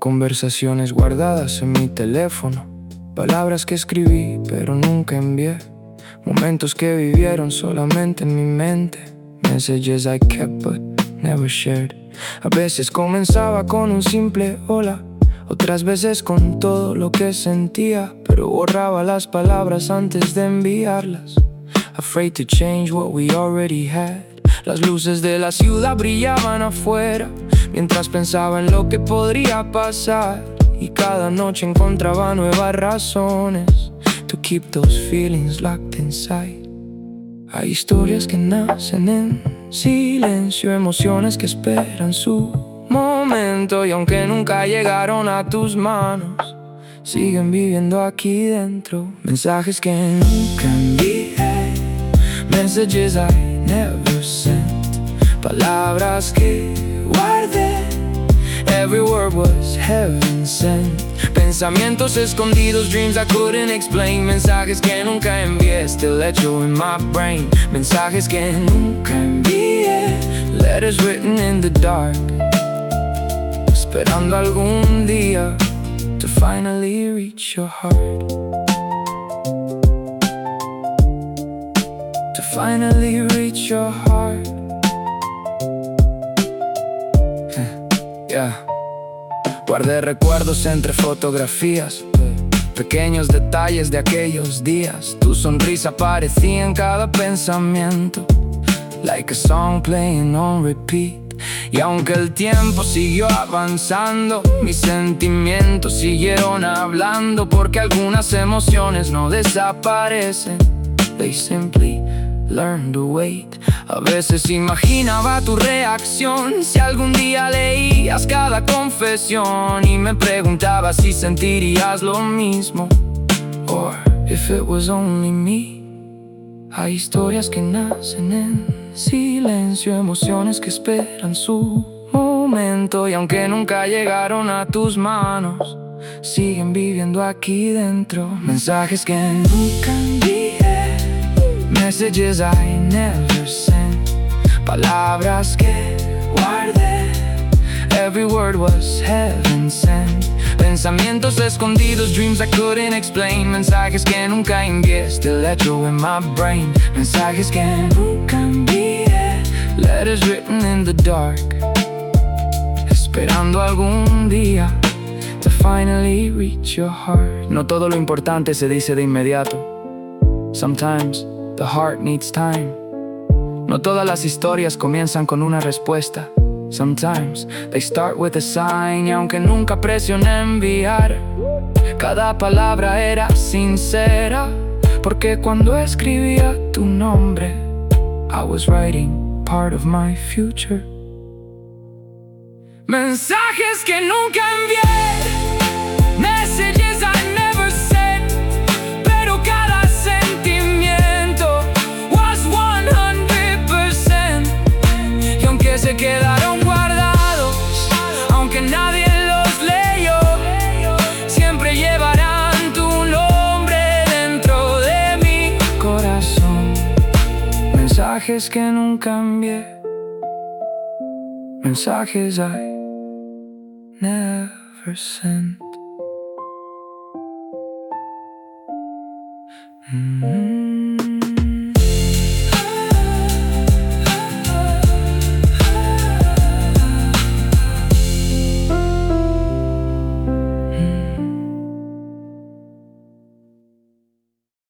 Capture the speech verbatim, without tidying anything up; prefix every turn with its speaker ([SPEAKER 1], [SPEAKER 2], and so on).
[SPEAKER 1] conversaciones guardadas en mi teléfono, palabras que escribí pero nunca envié, momentos que vivieron solamente en mi mente, messages I kept but never shared. A veces comenzaba con un simple hola, otras veces con todo lo que sentía, pero borraba las palabras antes de enviarlas, afraid to change what we already had. Las luces de la ciudad brillaban afuera, mientras pensaba en lo que podría pasar, y cada noche encontraba nuevas razones to keep those feelings locked inside. Hay historias que nacen en silencio, emociones que esperan su momento, y aunque nunca llegaron a tus manos, siguen viviendo aquí dentro. Mensajes que nunca envié, messages I never sent, palabras que guardé, every word was heaven sent. Pensamientos escondidos, dreams I couldn't explain, mensajes que nunca envié, still echo in my brain. Mensajes que nunca envié, letters written in the dark, esperando algún día to finally reach your heart, to finally reach your heart. Yeah. Guardé recuerdos entre fotografías, pequeños detalles de aquellos días. Tu sonrisa aparecía en cada pensamiento, like a song playing on repeat. Y aunque el tiempo siguió avanzando, mis sentimientos siguieron hablando, porque algunas emociones no desaparecen, they simply learn to wait. A veces imaginaba tu reacción si algún día leías cada confesión, y me preguntaba si sentirías lo mismo, or if it was only me. Hay historias que nacen en silencio, emociones que esperan su momento, y aunque nunca llegaron a tus manos, siguen viviendo aquí dentro. Mensajes que nunca envié, messages I never sent, palabras que guardé, every word was heaven sent. Pensamientos escondidos, dreams I couldn't explain, mensajes que nunca envié, still echo in my brain. Mensajes que nunca envié, letters written in the dark, esperando algún día to finally reach your heart. No todo lo importante se dice de inmediato, sometimes the heart needs time. No todas las historias comienzan con una respuesta, sometimes they start with a sign. Y aunque nunca presioné enviar, cada palabra era sincera, porque cuando escribía tu nombre, I was writing part of my future. Mensajes que nunca envié, messages I never sent, pero cada sentimiento was one hundred percent. Y aunque se quedaron guardados, aunque nadie los leyó, siempre llevarán tu nombre dentro de mi corazón. Mensajes que nunca envié, mensajes I never sent. Mm-hmm.